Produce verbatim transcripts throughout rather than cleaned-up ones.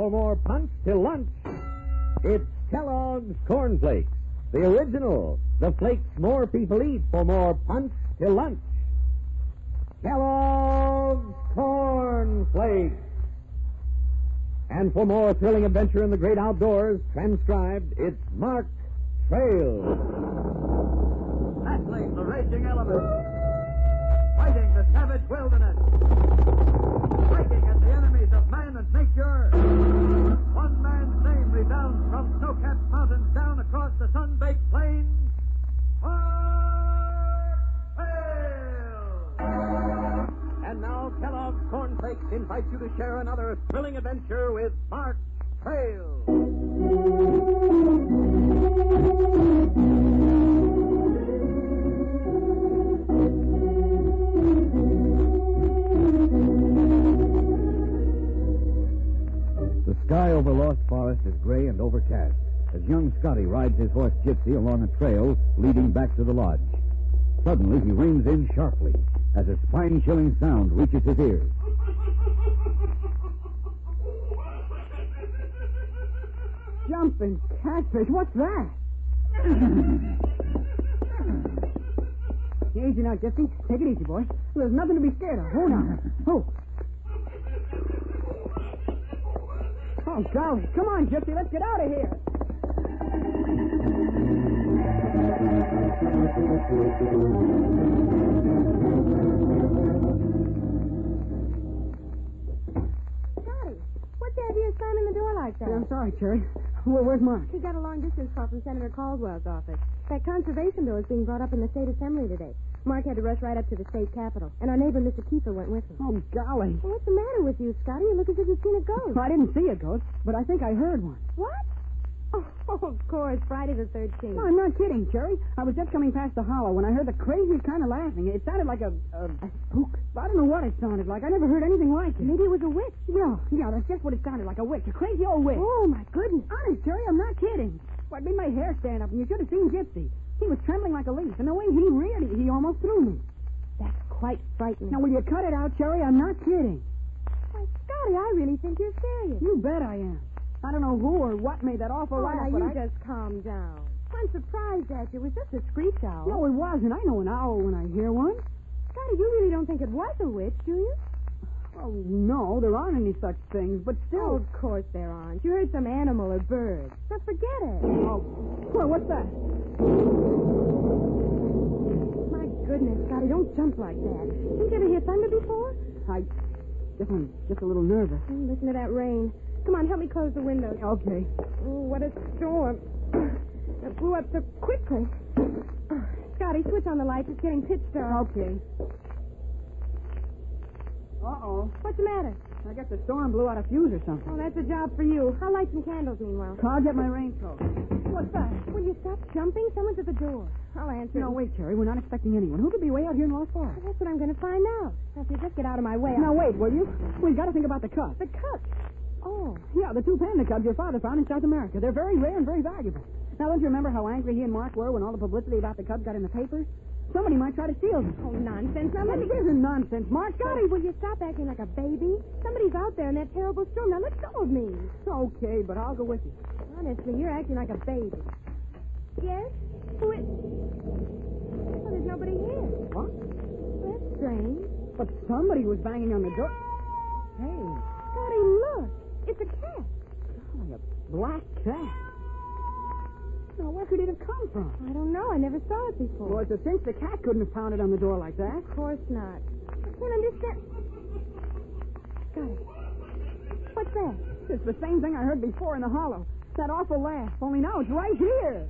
for more punch till lunch. It's Kellogg's Corn Flakes, the original. The flakes more people eat for more punch till lunch. Kellogg's Corn Flakes. And for more thrilling adventure in the great outdoors, transcribed, it's Mark Trail. Battling the raging elements, fighting the savage wilderness, striking at the enemies of man and nature. One man's name resounds from snow-capped mountains down across the sun-baked plains. Mark Trail! And now Kellogg's Corn Flakes invites you to share another thrilling adventure with Mark Trail. The sky over Lost Forest is gray and overcast as young Scotty rides his horse Gypsy along a trail leading back to the lodge. Suddenly, he reins in sharply as a spine-chilling sound reaches his ears. Jumping catfish, what's that? Easy now, Gypsy. Take it easy, boy. There's nothing to be scared of. Hold on. Oh. Oh, golly. Come on, Gypsy. Let's get out of here. Scotty, what's the idea of slamming the door like that? Yeah, I'm sorry, Cherry. Where, where's Mark? He got a long-distance call from Senator Caldwell's office. That conservation bill is being brought up in the state assembly today. Mark had to rush right up to the state capitol, and our neighbor, Mister Kiefer, went with him. Oh, golly. Well, what's the matter with you, Scotty? You look as if you've seen a ghost. I didn't see a ghost, but I think I heard one. What? Oh, of course, Friday the thirteenth. No, I'm not kidding, Cherry. I was just coming past the hollow when I heard the craziest kind of laughing. It sounded like a... A, a spook? I don't know what it sounded like. I never heard anything like it. Maybe it was a witch. No, yeah, that's just what it sounded like, a witch. A crazy old witch. Oh, my goodness. Honest, Cherry, I'm not kidding. Well, it made my hair stand up, and you should have seen Gypsy. He was trembling like a leaf, and the way he reared, he almost threw me. That's quite frightening. Now, will you cut it out, Cherry? I'm not kidding. Why, Scotty, I really think you're serious. You bet I am. I don't know who or what made that awful oh, laugh, now but you I... just calm down. I'm surprised at you. It was just a screech owl. No, it wasn't. I know an owl when I hear one. Scotty, you really don't think it was a witch, do you? Oh, no, there aren't any such things, but still... Oh, of course there aren't. You heard some animal or bird. So forget it. Oh, well, what's that? My goodness, Scotty, don't jump like that. Didn't you ever hear thunder before? I... Just, I'm just a little nervous. Oh, listen to that rain. Come on, help me close the windows. Okay. Oh, what a storm. It blew up so quickly. Scotty, switch on the lights. It's getting pitch dark. Okay. Uh-oh. What's the matter? I guess the storm blew out a fuse or something. Oh, that's a job for you. I'll light some candles meanwhile. I'll get my raincoat. What's that? Will you stop jumping? Someone's at the door. I'll answer. No, wait, Cherry. We're not expecting anyone. Who could be way out here in Lost Forest? Well, that's what I'm going to find out. Now, if you just get out of my way... Now, I'll... wait, will you? We've got to think about the cubs. The cubs? Oh. Yeah, the two panda cubs your father found in South America. They're very rare and very valuable. Now, don't you remember how angry he and Mark were when all the publicity about the cubs got in the papers? Somebody might try to steal them. Oh, nonsense. Now, let me... It isn't nonsense, Mark. Scotty, will you stop acting like a baby? Somebody's out there in that terrible storm. Now, let go of me. Okay, but I'll go with you. Honestly, you're acting like a baby. Yes? Who is... Oh, there's nobody here. What? That's strange. But somebody was banging on the door. Hey. Scotty, look. It's a cat. Oh, a black cat. Now, where could it have come from? I don't know. I never saw it before. Well, it's a cinch the cat couldn't have pounded on the door like that. Of course not. I can't understand. Scotty. What's that? It's the same thing I heard before in the hollow. That awful laugh. Only now it's right here.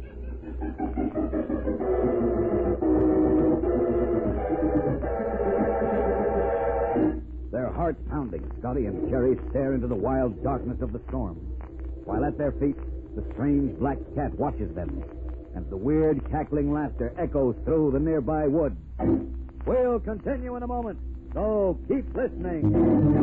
Their hearts pounding, Scotty and Cherry stare into the wild darkness of the storm. While at their feet, the strange black cat watches them, and the weird cackling laughter echoes through the nearby woods. We'll continue in a moment, so keep listening.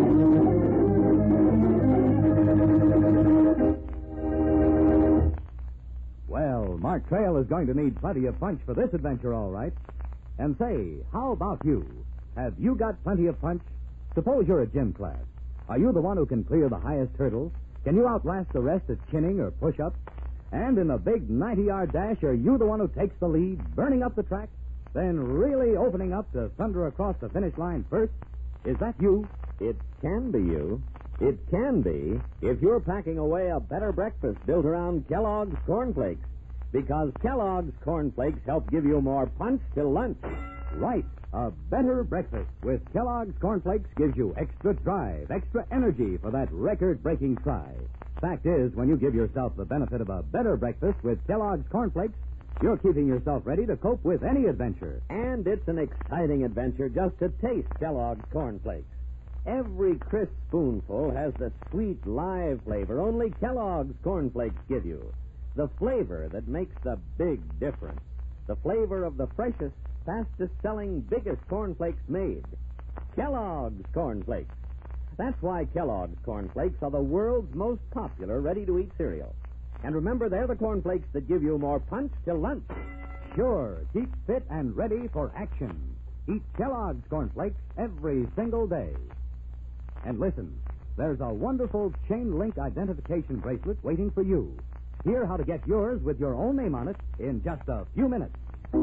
Well, Mark Trail is going to need plenty of punch for this adventure, all right. And say, how about you? Have you got plenty of punch? Suppose you're a gym class. Are you the one who can clear the highest hurdles? Can you outlast the rest at chinning or push-ups? And in a big ninety-yard dash, are you the one who takes the lead, burning up the track, then really opening up to thunder across the finish line first? Is that you? It can be you. It can be if you're packing away a better breakfast built around Kellogg's Corn Flakes. Because Kellogg's Corn Flakes help give you more punch till lunch. Right. A better breakfast with Kellogg's Corn Flakes gives you extra drive, extra energy for that record-breaking try. Fact is, when you give yourself the benefit of a better breakfast with Kellogg's Corn Flakes, you're keeping yourself ready to cope with any adventure. And it's an exciting adventure just to taste Kellogg's Corn Flakes. Every crisp spoonful has the sweet, live flavor only Kellogg's Corn Flakes give you. The flavor that makes the big difference. The flavor of the freshest, fastest-selling, biggest Corn Flakes made. Kellogg's Corn Flakes. That's why Kellogg's Corn Flakes are the world's most popular ready-to-eat cereal. And remember, they're the Corn Flakes that give you more punch till lunch. Sure, keep fit and ready for action. Eat Kellogg's Corn Flakes every single day. And listen, there's a wonderful chain-link identification bracelet waiting for you. Hear how to get yours with your own name on it in just a few minutes.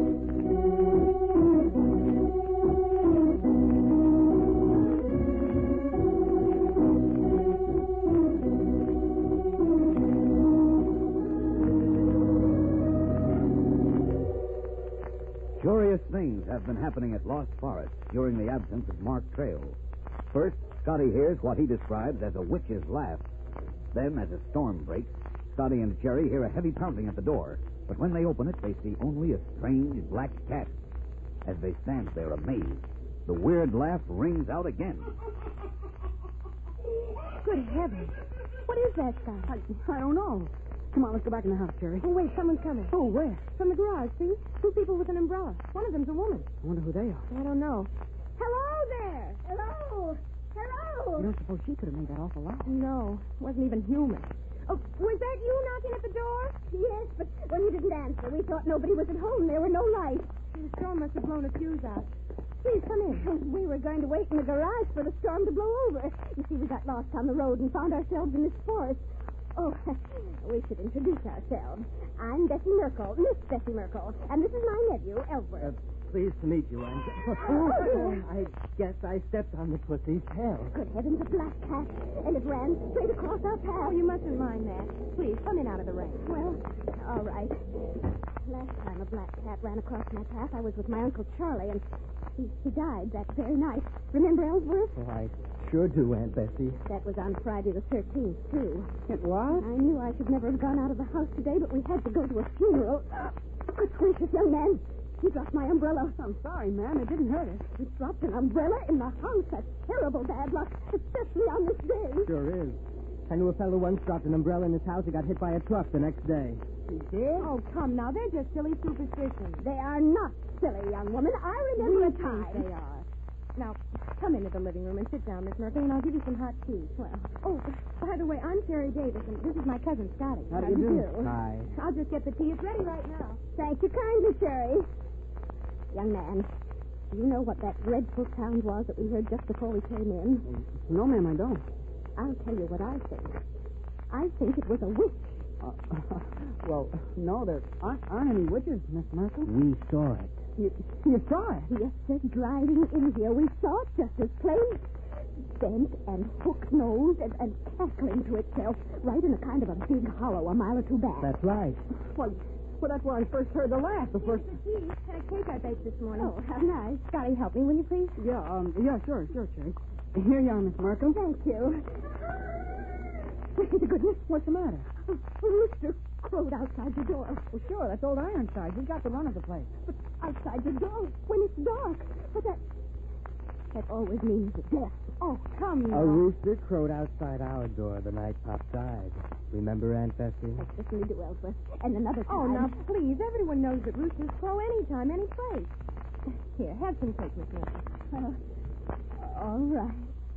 Curious things have been happening at Lost Forest during the absence of Mark Trail. First, Scotty hears what he describes as a witch's laugh. Then, as a storm breaks, Scotty and Jerry hear a heavy pounding at the door. But when they open it, they see only a strange black cat. As they stand there amazed, the weird laugh rings out again. Good heavens. What is that, Scott? I, I don't know. Come on, let's go back in the house, Jerry. Oh, wait, someone's coming. Oh, where? From the garage, see? Two people with an umbrella. One of them's a woman. I wonder who they are. I don't know. Hello there! Hello! Hello! You don't suppose she could have made that awful loud? No, wasn't even human. Oh, was that you knocking at the door? Yes, but when you didn't answer, we thought nobody was at home. There were no lights. The storm must have blown a fuse out. Please, come in. We were going to wait in the garage for the storm to blow over. You see, we got lost on the road and found ourselves in this forest. Oh, we should introduce ourselves. I'm Bessie Merkel, Miss Bessie Merkel, and this is my nephew, Elbert. Uh, pleased to meet you, Aunt. Oh, I guess I stepped on the pussy's tail. Good heavens, a black cat, and it ran straight across our path. Oh, you mustn't mind that. Please, come in out of the rain. Well, all right. Last time a black cat ran across my path, I was with my Uncle Charlie, and he, he died that very night. Remember Ellsworth? Oh, I sure do, Aunt Bessie. That was on Friday the thirteenth, too. It was? I knew I should never have gone out of the house today, but we had to go to a funeral. Good gracious, young man. He dropped my umbrella. I'm sorry, ma'am. It didn't hurt us. He dropped an umbrella in the house. That's terrible bad luck, especially on this day. Sure is. I knew a fellow once dropped an umbrella in his house and got hit by a truck the next day. He did? Oh, come now. They're just silly superstitions. They are not silly, young woman. I remember We a think time. they are. Now, come into the living room and sit down, Miss Murphy, and I'll give you some hot tea. Well, oh, by the way, I'm Sherry Davis, and this is my cousin, Scotty. How do you do? Hi. I'll just get the tea. It's ready right now. Thank you kindly, Sherry. Young man, do you know what that dreadful sound was that we heard just before we came in? No, ma'am, I don't. I'll tell you what I think. I think it was a witch. Uh, well, no, there aren't, aren't any witches, Miss Merkel. We saw it. You, you saw it? Yes, sir, driving in here. We saw it just as plain. Bent and hook-nosed and, and cackling to itself right in a kind of a big hollow a mile or two back. That's right. Well, well, that's where I first heard the laugh. The first. Tea and a cake I baked this morning. Oh, how nice. Scotty, help me, will you please? Yeah, um, yeah, sure, sure, Cherry. Here you are, Miss Markham. Thank you. Wait a goodness. What's the matter? Oh, Rooster crowed outside the door. Well, sure, that's old Ironside. He's got the run of the place. But outside the door when it's dark. But that that always means death. Oh, come now. A rooster crowed outside our door the night Pop died. Remember, Aunt Bessie? I certainly do, Elsa. And another time. Oh, now, please. Everyone knows that roosters crow anytime, any place. Here, have some cake, Miss Murphy. Uh, all right.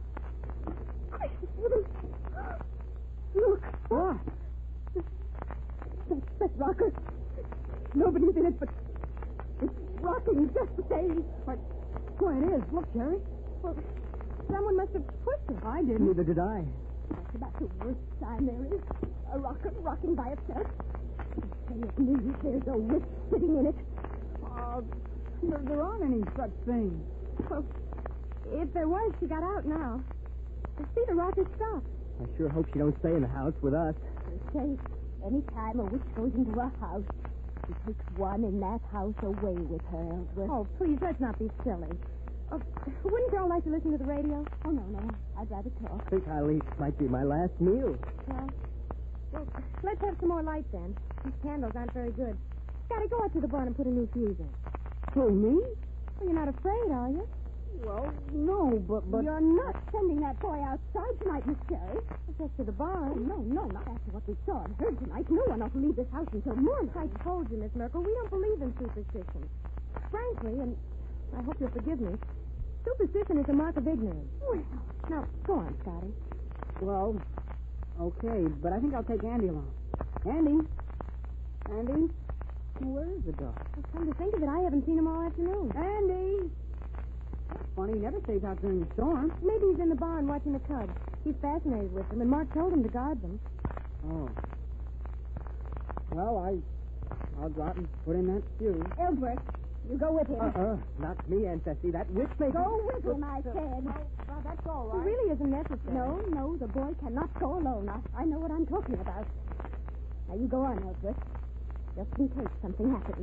Look. What? That, that rocker. Nobody's in it, but it's rocking just the same. What? Why, it is. Look, Jerry. Well, someone must have pushed it. I I didn't. Neither did I. That's about the worst sign there is. A rocket rocking by itself. Say it means there's a witch sitting in it. Uh, there, there aren't any such things. Well, if there was, she got out now. The speed of rocket stopped. I sure hope she don't stay in the house with us. They say any time a witch goes into a house, she takes one in that house away with her, Ellsworth. Oh, please, let's not be silly. Oh, wouldn't you all like to listen to the radio? Oh, no, no. I'd rather talk. I think I'll eat. Might be my last meal. Well, well, let's have some more light then. These candles aren't very good. Scotty, go out to the barn and put a new fuse in. Who, me? Well, you're not afraid, are you? Well, no, but... but... You're not sending that boy outside tonight, Miss Cherry. That's to the Oh, barn. no, no, not after what we saw and heard tonight. No one ought to leave this house until morning. I told you, Miss Merkel, we don't believe in superstition. Frankly, and I hope you'll forgive me, superstition is a mark of ignorance. Well, Now, go on, Scotty. Well, okay, but I think I'll take Andy along. Andy? Andy? Where is the dog? Well, come to think of it, I haven't seen him all afternoon. Andy! Funny, he never stays out during the storm. Maybe he's in the barn watching the cubs. He's fascinated with them, and Mark told him to guard them. Oh. Well, I, I'll go out and put in that fuse. Ellsworth, you go with him. Uh-uh. Not me, Aunt Bessie. That witch may... Go with him, I said. Well, that's all It really isn't necessary. No, no, the boy cannot go alone. I, I know what I'm talking about. Now, you go on, Ellsworth. Just in case something happens.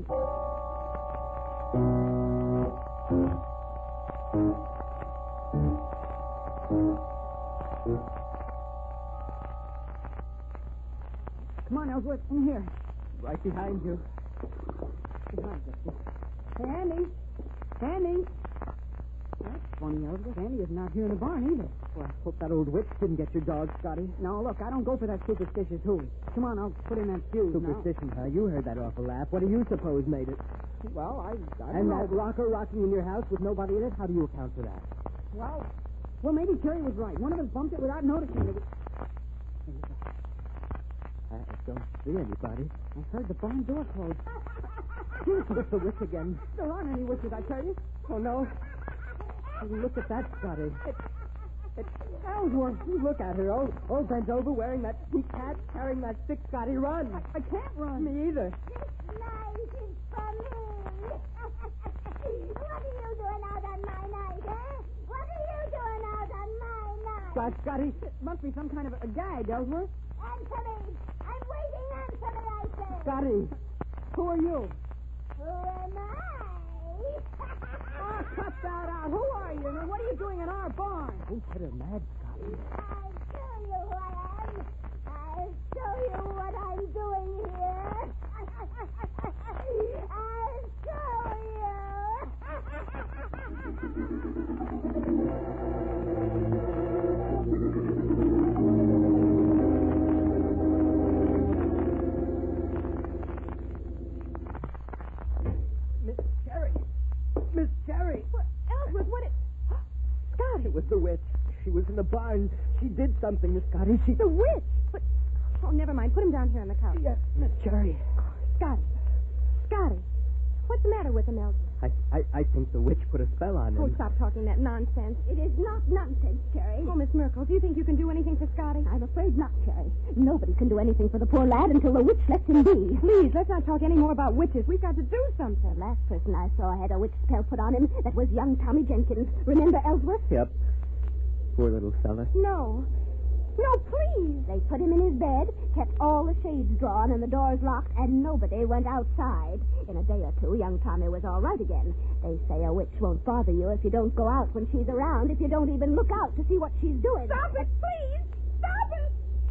Come on, Ellsworth, in here. Right behind you. Behind us. Hey, Andy. Andy. That's funny, Ellsworth. Andy is not here in the barn either. Well, I hope that old witch didn't get your dog, Scotty. No, look, I don't go for that superstitious hooey. Come on, I'll put in that fuse now. Superstition, huh? You heard that awful laugh. What do you suppose made it? Well, I, I don't And know. that rocker rocking in your house with nobody in it? How do you account for that? Well, well, maybe Terry was right. One of us bumped it without noticing it. I don't see anybody. I heard the barn door close. It's the witch again. There aren't any witches, I tell you. Oh, no. Look at that, Scotty. It's Ellsworth. Look at her, all, all bent over, wearing that sneak hat, carrying that stick. Scotty, run. I can't run. Me either. This night is for me. What are you doing out on my night, eh? What are you doing out on my night? Scott, Scotty. It must be some kind of a, a gag, Ellsworth. Answer me. I'm waiting. Answer me, I say. Scotty. Who are you? Who am I? Oh, cut that out. Who are you? And what are you doing in our barn? Don't hit her mad, Scotty. I'll show you who I am. I'll show you what I'm doing here. I'll show Miss Cherry. Miss Cherry. What, Ellsworth, what it... Scotty. It was the witch. She was in the barn. She did something to Scotty. She... The witch. But... Oh, never mind. Put him down here on the couch. Yes, Miss Cherry. Scotty. Scotty. What's the matter with him, Ellsworth? I, I, I think the witch put a spell on him. Oh, stop talking that nonsense. It is not nonsense, Cherry. Oh, Miss Merkel, do you think you can do anything for Scotty? I'm afraid not, Cherry. Nobody can do anything for the poor lad until the witch lets him be. Please, let's not talk any more about witches. We've got to do something. The last person I saw had a witch spell put on him. That was young Tommy Jenkins. Remember Ellsworth? Yep. Poor little fella. No. No, please. They put him in his bed, kept all the shades drawn and the doors locked, and nobody went outside. In a day or two, young Tommy was all right again. They say a witch won't bother you if you don't go out when she's around, if you don't even look out to see what she's doing. Stop it, please. Stop it.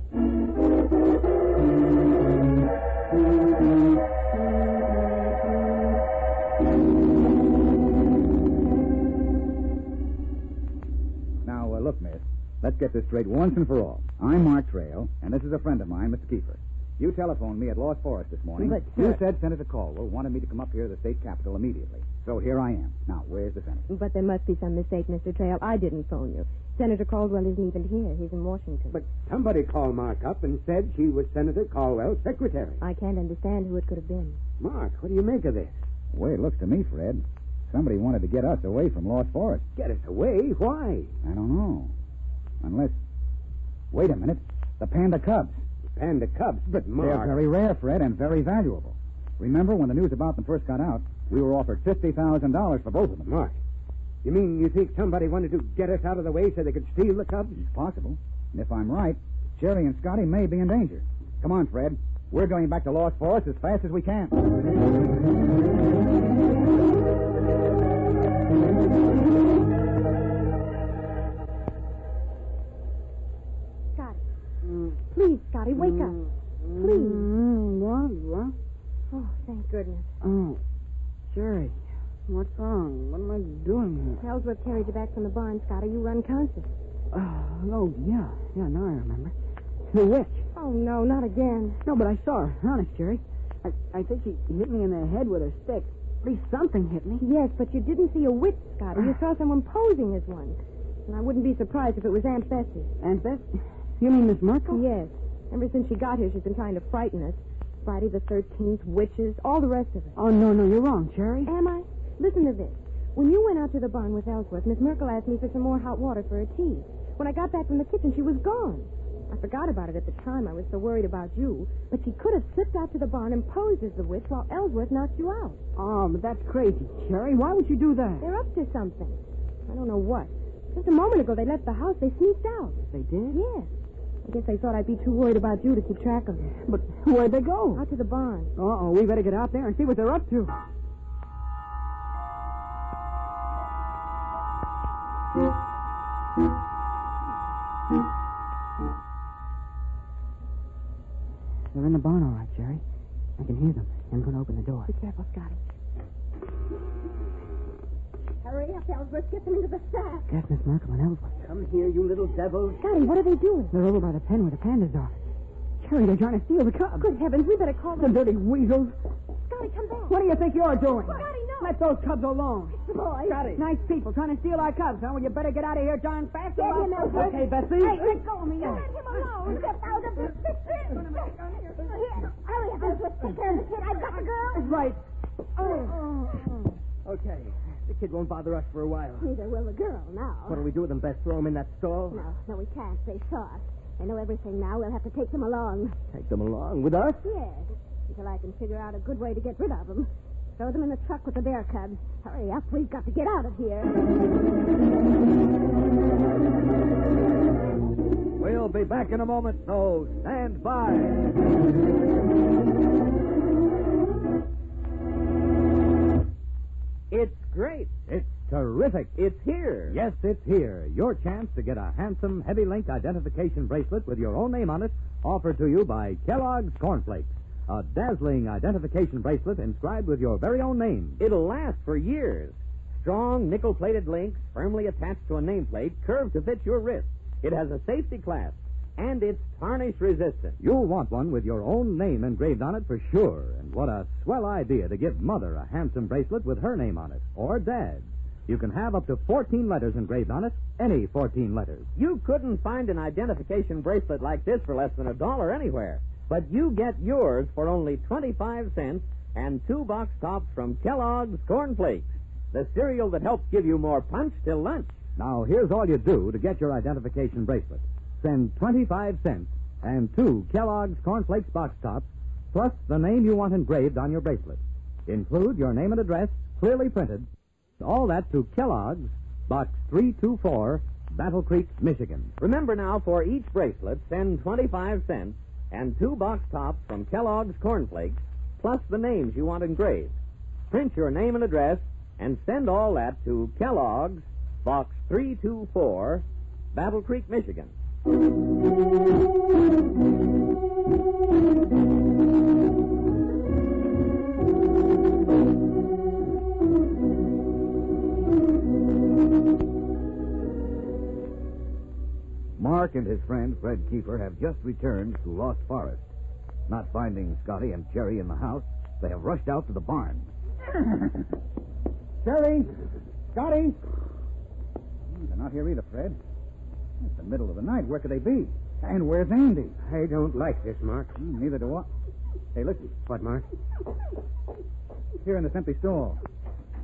Now, uh, look, miss. Let's get this straight once and for all. I'm Mark Trail, and this is a friend of mine, Mister Kiefer. You telephoned me at Lost Forest this morning. But, you sir- said Senator Caldwell wanted me to come up here to the state capitol immediately. So here I am. Now, where's the senator? But there must be some mistake, Mister Trail. I didn't phone you. Senator Caldwell isn't even here. He's in Washington. But somebody called Mark up and said she was Senator Caldwell's secretary. I can't understand who it could have been. Mark, what do you make of this? The way it looks to me, Fred, somebody wanted to get us away from Lost Forest. Get us away? Why? I don't know. Unless... Wait a minute. The panda cubs. Panda cubs? But, Mark... They're very rare, Fred, and very valuable. Remember, when the news about them first got out, we were offered fifty thousand dollars for both of them. Mark, you mean you think somebody wanted to get us out of the way so they could steal the cubs? It's possible. And if I'm right, Jerry and Scotty may be in danger. Come on, Fred. We're going back to Lost Forest as fast as we can. Scotty. Please, Scotty, wake up. Please. Mm, what? What? Oh, thank goodness. Oh, Jerry, what's wrong? What am I doing here? Ellsworth carried you back from the barn, Scotty. You were unconscious. Oh, oh, yeah. Yeah, now I remember. The witch. Oh, no, not again. No, but I saw her. Honest, Jerry. I, I think she hit me in the head with her stick. At least something hit me. Yes, but you didn't see a witch, Scotty. You saw someone posing as one. And I wouldn't be surprised if it was Aunt Bessie. Aunt Bessie? You mean Miss Merkel? Yes. Ever since she got here, she's been trying to frighten us. Friday the thirteenth, witches, all the rest of it. Oh, no, no, you're wrong, Jerry. Am I? Listen to this. When you went out to the barn with Ellsworth, Miss Merkel asked me for some more hot water for her tea. When I got back from the kitchen, she was gone. I forgot about it at the time. I was so worried about you. But she could have slipped out to the barn and posed as the witch while Ellsworth knocked you out. Oh, but that's crazy, Jerry. Why would you do that? They're up to something. I don't know what. Just a moment ago, they left the house. They sneaked out. They did? Yes. I guess they thought I'd be too worried about you to keep track of them. But where'd they go? Out to the barn. Uh-oh, we better get out there and see what they're up to. They're in the barn, all right, Jerry. I can hear them. I'm going to open the door. Be careful, Scotty. Hurry up, Ellsworth. Get them into the sack. That's Miss Merkel and Ellsworth. Come here, you little devils. Scotty, what are they doing? They're over by the pen where the pandas are. Jerry, they're trying to steal the cubs. Good heavens, we better call The them. dirty weasels. Scotty, come back. What do you think you're doing? Scotty, no. Let those cubs alone. The boy. Scotty. Nice people trying to steal our cubs, huh? Well, you better get out of here darn fast. Get him, Ellsworth. Okay, Bessie. Hey, let go of me now. Let him alone. Get out of this. Here. Hurry up, Ellsworth. Take care of the kid. I've got the girl. Right. Okay. The kid won't bother us for a while. Neither will the girl now. What'll we do with them, Beth? Throw them in that stall? No, no, we can't. They saw us. They know everything now. We'll have to take them along. Take them along with us? Yes, until I can figure out a good way to get rid of them. Throw them in the truck with the bear cubs. Hurry up. We've got to get out of here. We'll be back in a moment, so stand by. It's great. It's terrific. It's here. Yes, it's here. Your chance to get a handsome Heavy Link identification bracelet with your own name on it, offered to you by Kellogg's Corn Flakes. A dazzling identification bracelet inscribed with your very own name. It'll last for years. Strong nickel-plated links firmly attached to a nameplate curved to fit your wrist. It has a safety clasp, and it's tarnish-resistant. You'll want one with your own name engraved on it for sure. And what a swell idea to give Mother a handsome bracelet with her name on it. Or Dad. You can have up to fourteen letters engraved on it, any fourteen letters. You couldn't find an identification bracelet like this for less than a dollar anywhere. But you get yours for only twenty-five cents and two box tops from Kellogg's Corn Flakes, the cereal that helps give you more punch till lunch. Now, here's all you do to get your identification bracelet. Send twenty-five cents and two Kellogg's Corn Flakes box tops, plus the name you want engraved on your bracelet. Include your name and address, clearly printed. All that to Kellogg's, Box three two four, Battle Creek, Michigan. Remember now, for each bracelet, send twenty-five cents and two box tops from Kellogg's Corn Flakes, plus the names you want engraved. Print your name and address, and send all that to Kellogg's, Box three two four, Battle Creek, Michigan. Mark and his friend, Fred Kiefer, have just returned to Lost Forest. Not finding Scotty and Jerry in the house, they have rushed out to the barn. Jerry! Scotty! They're not here either, Fred. It's the middle of the night. Where could they be? And where's Andy? I don't like this, Mark. Hmm, neither do I. Hey, listen. What, Mark? Here in this empty stall.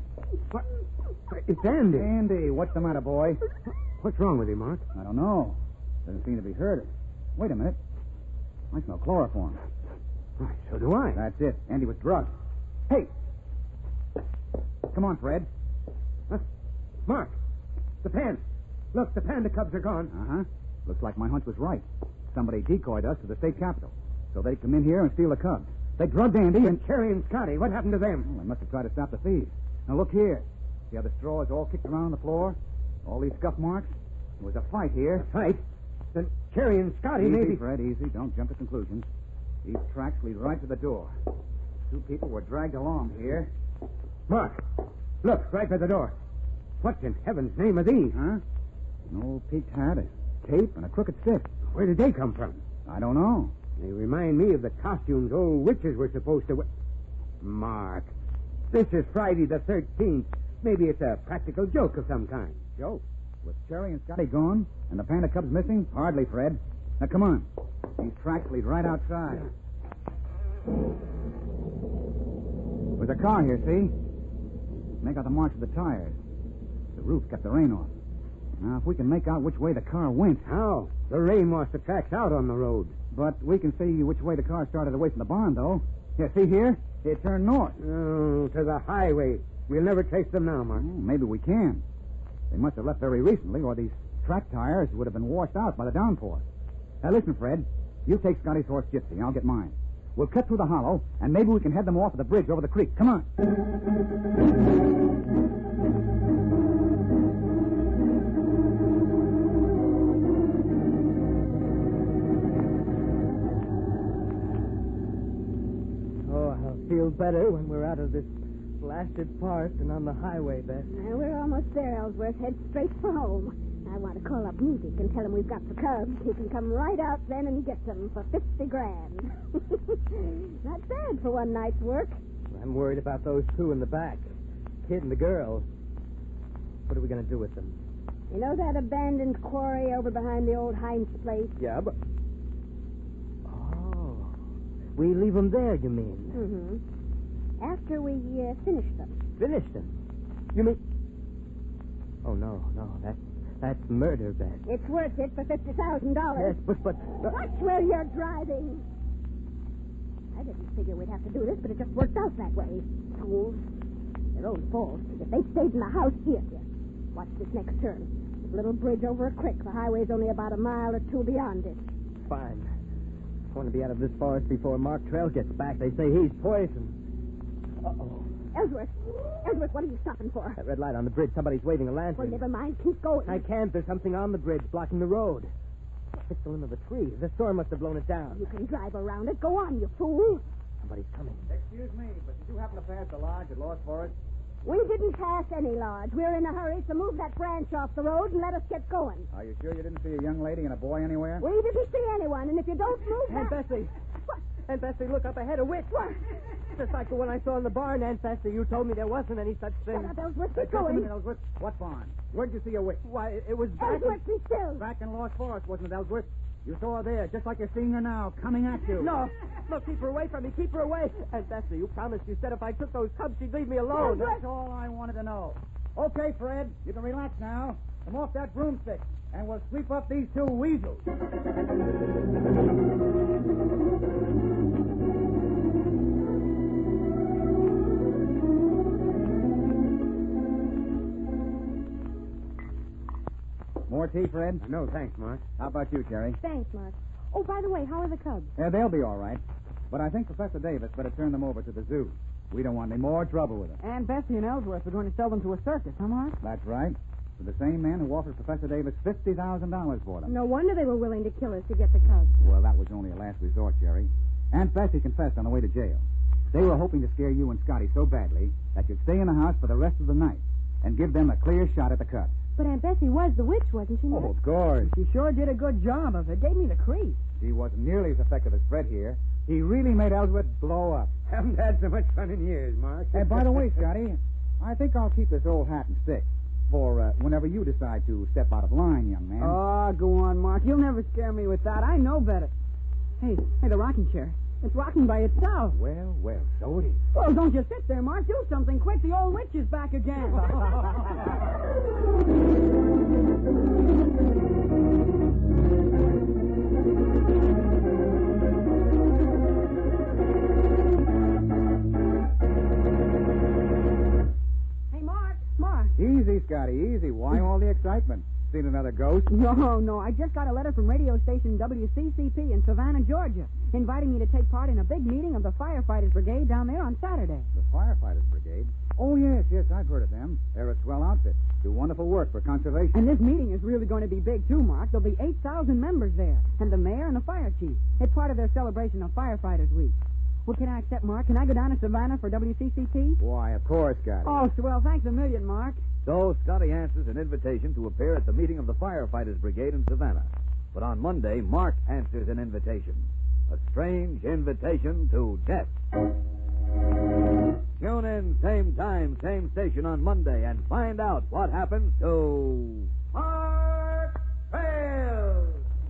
What? It's Andy. Andy, what's the matter, boy? What's wrong with him, Mark? I don't know. Doesn't seem to be hurt. Wait a minute. I smell chloroform. Right, so do I. That's it. Andy was drugged. Hey! Come on, Fred. Huh? Mark, the panda. Look, the panda cubs are gone. Uh-huh. Looks like my hunch was right. Somebody decoyed us to the state capitol so they'd come in here and steal the cubs. They drugged Andy and... And Cherry and Scotty, what happened to them? Well, they must have tried to stop the thieves. Now, look here. See how the straw is all kicked around on the floor? All these scuff marks? There was a fight here. A fight? Then Cherry and Scotty Easy, maybe... Fred, easy. Don't jump to conclusions. These tracks lead right to the door. Two people were dragged along here. Mark, look, right by the door. What in heaven's name are these? Huh? An old peaked hat, a cape, and a crooked stick. Where did they come from? I don't know. They remind me of the costumes old witches were supposed to wear. Mark, this is Friday the thirteenth. Maybe it's a practical joke of some kind. Joke? With Cherry and Scotty gone and the panda cubs missing? Hardly, Fred. Now, come on. These tracks lead right outside. There's a car here, see? Make out the marks of the tires. The roof kept the rain off. Now, if we can make out which way the car went. How? The rain washed the tracks out on the road. But we can see which way the car started away from the barn, though. Here, see here? It turned north. Oh, to the highway. We'll never trace them now, Mark. Well, maybe we can. They must have left very recently, or these track tires would have been washed out by the downpour. Now, listen, Fred. You take Scotty's horse, Gypsy. I'll get mine. We'll cut through the hollow, and maybe we can head them off at the bridge over the creek. Come on. Oh, I'll feel better when we're out of this blasted forest and on the highway, Beth. Well, we're almost there, Ellsworth. Head straight for home. I want to call up Music and tell him we've got the cubs. He can come right out then and get them for fifty grand. Not bad for one night's work. I'm worried about those two in the back. Kid and the girl. What are we going to do with them? You know that abandoned quarry over behind the old Heinz place? Yeah, but... Oh. We leave them there, you mean? Mm-hmm. After we uh, finish them. Finish them? You mean... Oh, no, no, that's... That's murder, Beth. It's worth it for fifty thousand dollars. Yes, but... but uh... Watch where you're driving. I didn't figure we'd have to do this, but it just worked out that way. Fools. Their own fault. If they'd stayed in the house, here, here. Watch this next turn. This little bridge over a creek. The highway's only about a mile or two beyond it. Fine. I want to be out of this forest before Mark Trell gets back. They say he's poisoned. Uh-oh. Ellsworth. Ellsworth, what are you stopping for? That red light on the bridge. Somebody's waving a lantern. Well, never mind. Keep going. I can't. There's something on the bridge blocking the road. It's the limb of a tree. The storm must have blown it down. You can drive around it. Go on, you fool. Somebody's coming. Excuse me, but did you happen to pass the lodge at Lost Forest? We didn't pass any lodge. We're in a hurry, so move that branch off the road and let us get going. Are you sure you didn't see a young lady and a boy anywhere? We didn't see anyone, and if you don't move... Aunt that... Bessie. What? Aunt Bessie, look up ahead. A witch. What? Just like the one I saw in the barn, Aunt Bessie. You told me there wasn't any such thing. Shut up, Ellsworth. Uh, Keep just a going. minute, Ellsworth. What barn? Where'd you see a witch? Why, it was back in... Ellsworth, be still. Back in Lost Forest, wasn't it, Ellsworth? You saw her there, just like you're seeing her now, coming at you. No. Look, keep her away from me. Keep her away. Aunt Bessie, you promised. You said if I took those cubs, she'd leave me alone. That's all I wanted to know. Okay, Fred, you can relax now. Come off that broomstick, and we'll sweep up these two weasels. More tea, Fred? No, thanks, Mark. How about you, Cherry? Thanks, Mark. Oh, by the way, how are the cubs? Yeah, they'll be all right. But I think Professor Davis better turn them over to the zoo. We don't want any more trouble with them. And Bessie and Ellsworth are going to sell them to a circus, huh, Mark? That's right. To the same man who offered Professor Davis fifty thousand dollars for them. No wonder they were willing to kill us to get the cubs. Well, that was only a last resort, Jerry. Aunt Bessie confessed on the way to jail. They were hoping to scare you and Scotty so badly that you'd stay in the house for the rest of the night and give them a clear shot at the cubs. But Aunt Bessie was the witch, wasn't she, Mark? Oh, of course. She sure did a good job of it. Gave me the creep. She wasn't nearly as effective as Fred here. He really made Ellsworth blow up. Haven't had so much fun in years, Mark. Hey, by the way, Scotty, I think I'll keep this old hat and stick for uh, whenever you decide to step out of line, young man. Oh, go on, Mark. You'll never scare me with that. I know better. Hey, hey, the rocking chair. It's rocking by itself. Well, well, so it is. Oh, don't just sit there, Mark. Do something quick. The old witch is back again. excitement. Seen another ghost? No, no. I just got a letter from radio station W C C P in Savannah, Georgia, inviting me to take part in a big meeting of the Firefighters Brigade down there on Saturday. The Firefighters Brigade? Oh, yes, yes, I've heard of them. They're a swell outfit. Do wonderful work for conservation. And this meeting is really going to be big, too, Mark. There'll be eight thousand members there, and the mayor and the fire chief. It's part of their celebration of Firefighters Week. Well, can I accept, Mark? Can I go down to Savannah for W C C P? Why, of course, Scotty. Oh, swell. Thanks a million, Mark. So, Scotty answers an invitation to appear at the meeting of the Firefighters Brigade in Savannah. But on Monday, Mark answers an invitation. A strange invitation to death. Tune in, same time, same station on Monday, and find out what happens to Mark Trail.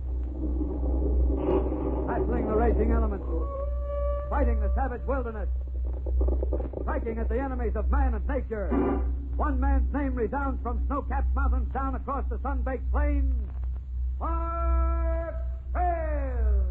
Battling the racing elements, fighting the savage wilderness, striking at the enemies of man and nature. One man's name resounds from snow-capped mountains down across the sun-baked plains. Mark Trail!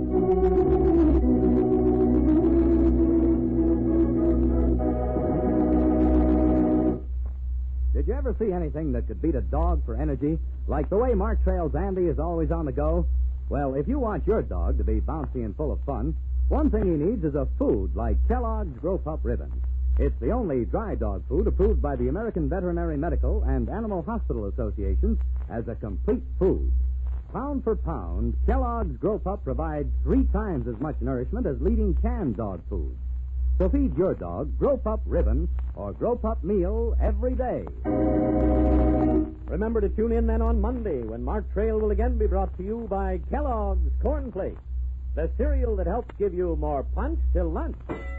Did you ever see anything that could beat a dog for energy? Like the way Mark Trail's Andy is always on the go? Well, if you want your dog to be bouncy and full of fun, one thing he needs is a food like Kellogg's Grow Pup Ribbon. It's the only dry dog food approved by the American Veterinary Medical and Animal Hospital Associations as a complete food. Pound for pound, Kellogg's Grow Pup provides three times as much nourishment as leading canned dog food. So feed your dog Grow Pup Ribbon or Grow Pup Meal every day. Remember to tune in then on Monday when Mark Trail will again be brought to you by Kellogg's Corn Flakes, the cereal that helps give you more punch till lunch.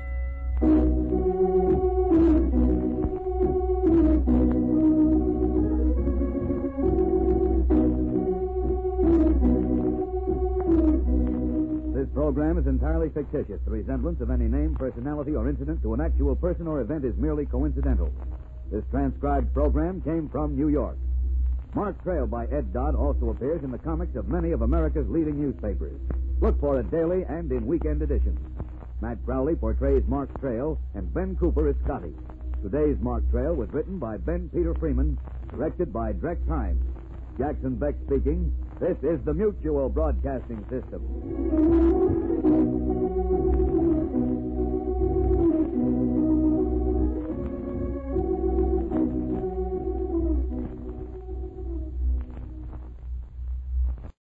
This program is entirely fictitious. The resemblance of any name, personality, or incident to an actual person or event is merely coincidental. This transcribed program came from New York. Mark Trail by Ed Dodd also appears in the comics of many of America's leading newspapers. Look for it daily and in weekend editions. Matt Crowley portrays Mark Trail, and Ben Cooper is Scotty. Today's Mark Trail was written by Ben Peter Freeman, directed by Drex Hines. Jackson Beck speaking. This is the Mutual Broadcasting System.